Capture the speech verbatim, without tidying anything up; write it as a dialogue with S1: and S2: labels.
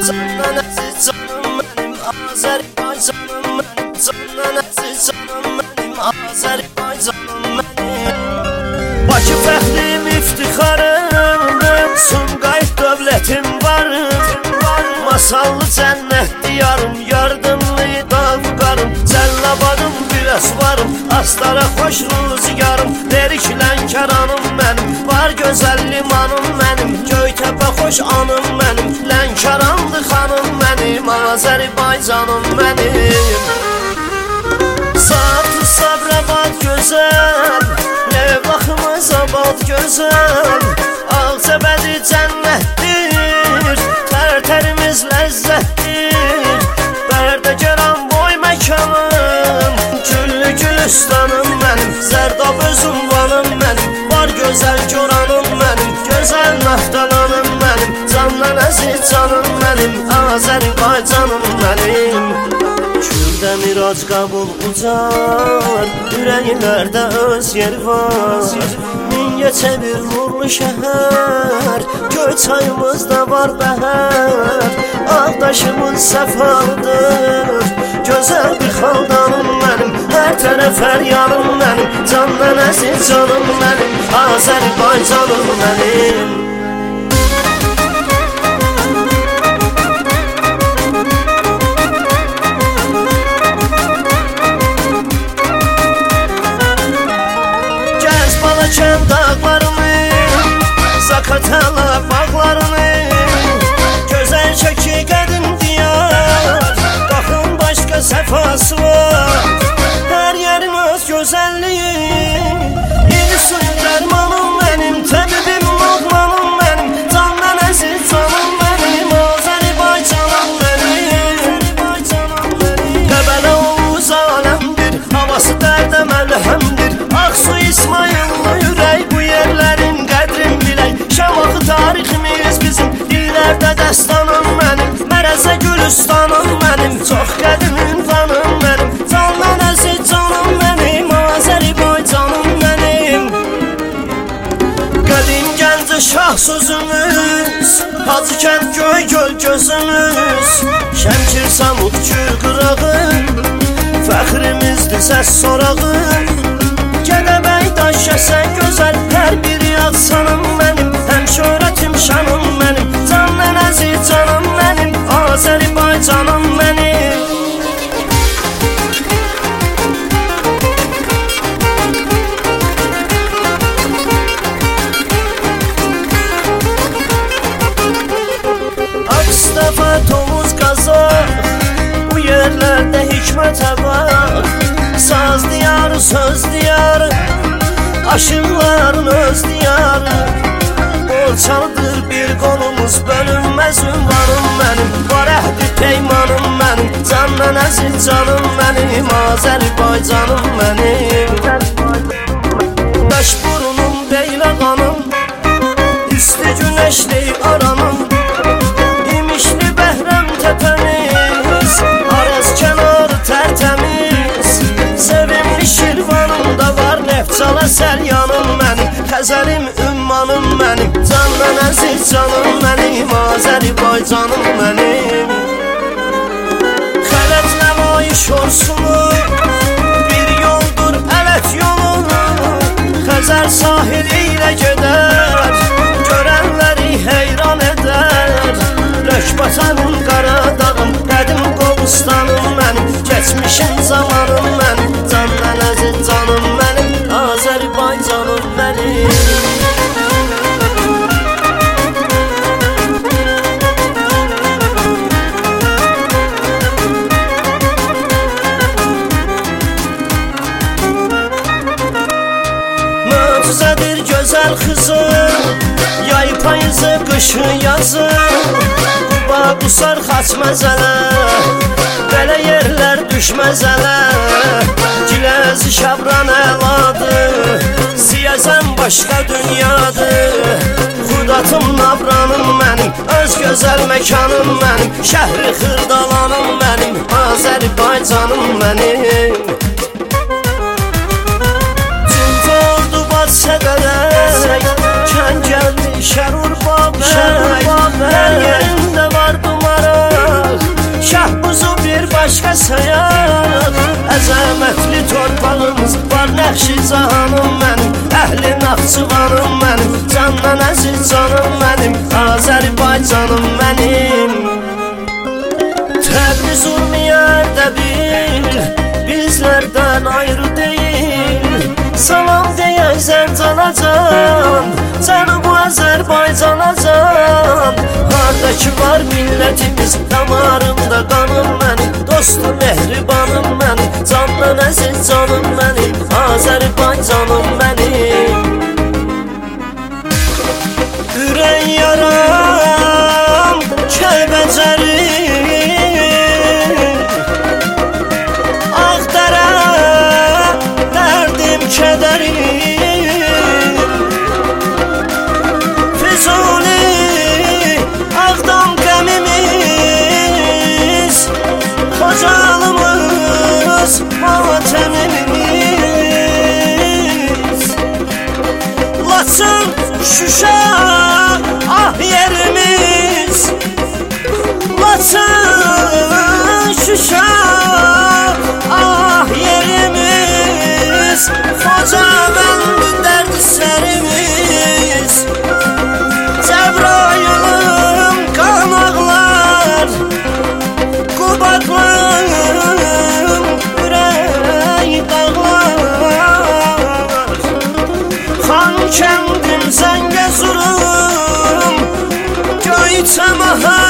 S1: Candan əziz canım mənim Azərbaycanım mənim. Candan əziz canım mənim Azərbaycanım mənim. Bakı fəxrim iftixarımdır, Sumqayıt dövlətim varım. Masallı cənnət diyarım, yardımlı davqarım. Cəllabadım biraz varım, Astara xoş ruzigarım. Derik Lənkəranım mənim, var gözəl limanım mənim. Göytəpə xoş anım mənim, Lənkərandı xanım mənim. Azərbaycanım mənim. Saatı Sabirabad gözəl, Levlaxımız abad gözəl. Ağcabədi cənnətdir, tərtərimiz ləzzətdir. Bərdə gəran boy məkanım, güllü gülüstanım mənim. Zərdab özüm vanım mənim, var gözəl göranım mənim. Gözəl naftalanım mənim, candan əziz canım mənim. Azərbaycanım mənim. Küldə mirac qabul ucar, ürəklərdə öz yer var. Mingəçə bir nurlu şəhər, göy çayımızda var bəhər. Ağdaşımız səfalıdır, gözəl bir xaldanım mənim. Hər tərəf hər yanım mənim, candan əziz canım mənim. Azərbaycanım mənim. Balakən dağlarını, Zakatala bağlarını. Gözəl çəki qədim diyar, baxın başqa səfası var. Hər yerin öz gözəlliyi, yeni suyu dərmanım mənim. Təbibim oğlanım mənim, candan əziz canım mənim. Azərbaycanım mənim. Qəbələ Oğuz aləmdir, havası dərdə məlhəmdir. Aksu İsmayıllı ürək, bu yerlərin qədrin bilək. Şamaxı tariximiz bizim, dillərdə dəstanım mənim. Mərəzə Gülüstanım mənim, çox qədim ünvanım mənim. Candan əziz canım mənim, Azərbaycanım mənim. Qədim Gəncə şah sözümüz, Hacıkənd göy göl gözümüz. Şəmkir Samut gül qırağı, fəxrimizdir səs sorağı. Gədəbəy daş kəsən gözəl, hər biri adsanım mənim. Həm şöhrətim şanım mənim, candan əziz canım mənim. Azərbaycanım mənim. Ağstafa, Tovuz, Qazaq, bu yerlərdə hikmətə var. Saz diyarı, söz diyarı, aşıqların öz diyarı. Olçalıdır bir qolumuz, bölünməz ünvanım mənim. Var əhdi peymanım mənim, candan əziz canım mənim. Azərbaycanım mənim. Daş burunum, Beyləqanım, üstü günəşli aranım. İmişli Bəhrəm təpəmiz, Araz kənarı tərtəmiz. Sevimli Şirvanımda var, Neftçala səlyanım mənim. Xəzərim ümmanım mənim, candan əziz canım mənim. Azərbaycanım mənim. Xələt nəvayiş olsunu, bir yoldur ələt yolu. Xəzər sahili ilə gedər, görənləri heyran edər. Rökbatanım, Qaradağım, qədim Qobustanım mənim. Keçmişin zamanım mənim, candan əziz canım mənim. Azərbaycanım mənim. Möcüzədir gözəl xızım, yay payızı, qışı yazı. Quba, Qusar, Xaç məzələ, belə yerlər düşməz ələ. Giləzi, Şabran əladır, Siyəzən başqa dünyadır. Xudatım, Nabranım mənim, öz gözəl məkanım mənim. Şəhri Xırdalanım mənim, Azərbaycanım mənim. Cüncə oldu baz sədələk, Kəngəlli, Şərur, Babək. Hər yerində var dumara, başqa sayaq. Əzəmətli torpağımız var nəqşi canım mənim, əhli Naxçıvanım mənim, candan əziz canım mənim, Azərbaycanım mənim. Təbriz Urmiyədə bil, bizlərdən ayrı deyil. Salam deyək Zəncana can, Cənubu Azərbaycana can. Harda ki var millətimiz, damarımda qanım mənim, dostum mehribanım mənim, candan əziz canım mənim, Azərbaycanım mənim. Ürək yaram Kəlbəcərim, Ağdərə dərdim kədərim, Füzuli Ağdam qəmimiz, Xocalımız matəmimiz. Laçın Şuşa ah yerimiz, Laçın Şuşa ah yerimiz, Xocabəndi dərdislərimiz. Cəbrayılım qanaqlar, Qubadlım ürək dağlar, Xankəndim Zəngəzurum, Göyçə mahal